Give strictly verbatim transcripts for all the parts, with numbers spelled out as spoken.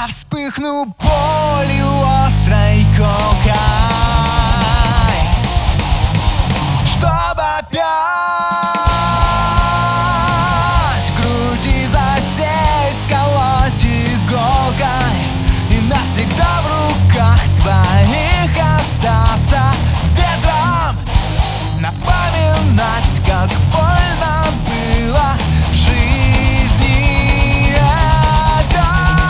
Я вспыхну болью острой колкой, чтоб опять в груди засесть, колоть иголкой и навсегда в руках твоих остаться, ветром напоминать, как больно было в жизни этой.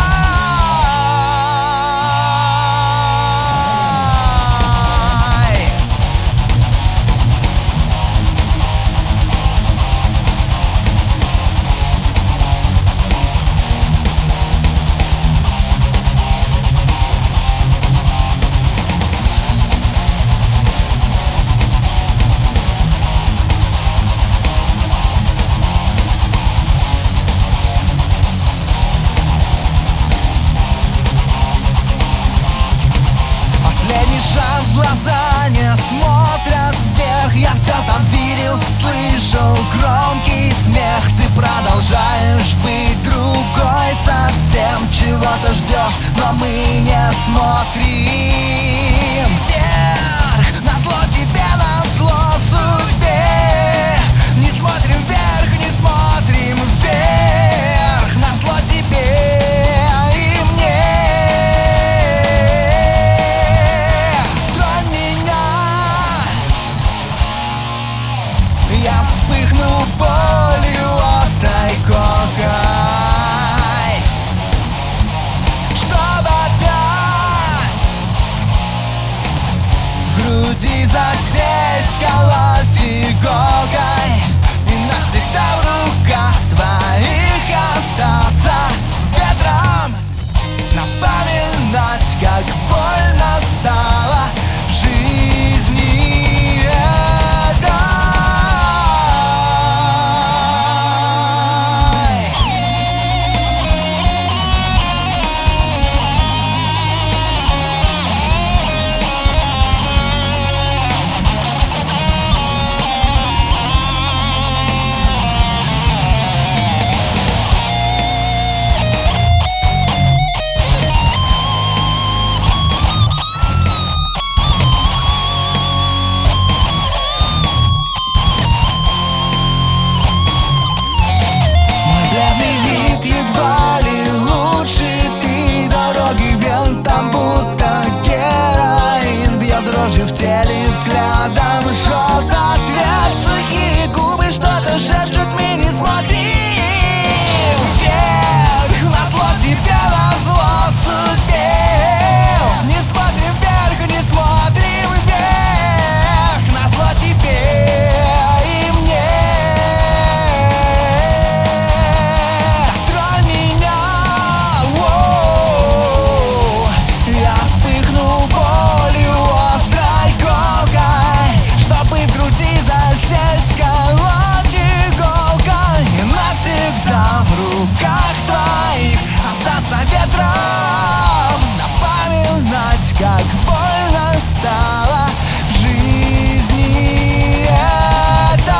Глаза не смотрят вверх, я все там видел, слышал громкий смех. Ты продолжаешь быть другой совсем, чего-то ждешь, но мы не смотрим вверх. Назло тебе, назло судьбе, не смотрим вверх, не смотрим вверх. Назло тебе и мне. Я вспыхну болью острой колкой, чтоб опять в груди засесть, колоть иголкой и навсегда в руках твоих остаться, ветром напоминать, как больно стало в жизни этой. Дрожью в теле, взглядом жжет ответ, сухие губы что-то шепчут, мы не смотрим вверх. Назло тебе, назло судьбе, не смотрим вверх, не смотрим вверх. Назло тебе и мне. Тронь меня, воу. Я вспыхну болью острой колкой, чтобы в груди засесть, колоть иголкой и навсегда в руках твоих остаться, ветром напоминать, как больно стало в жизни этой.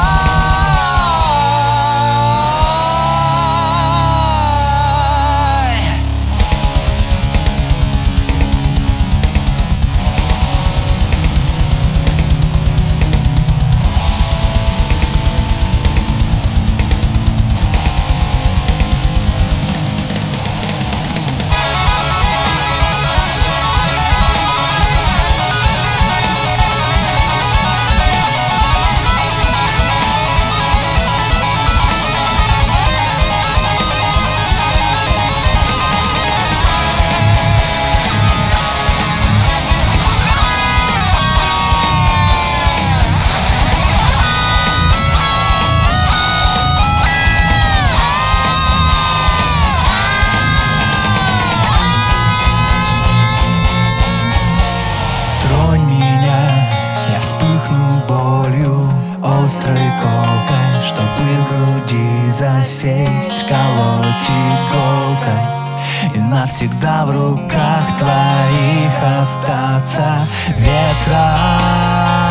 Острой колкой, чтобы в груди засесть, колоть иголкой и навсегда в руках твоих остаться, ветром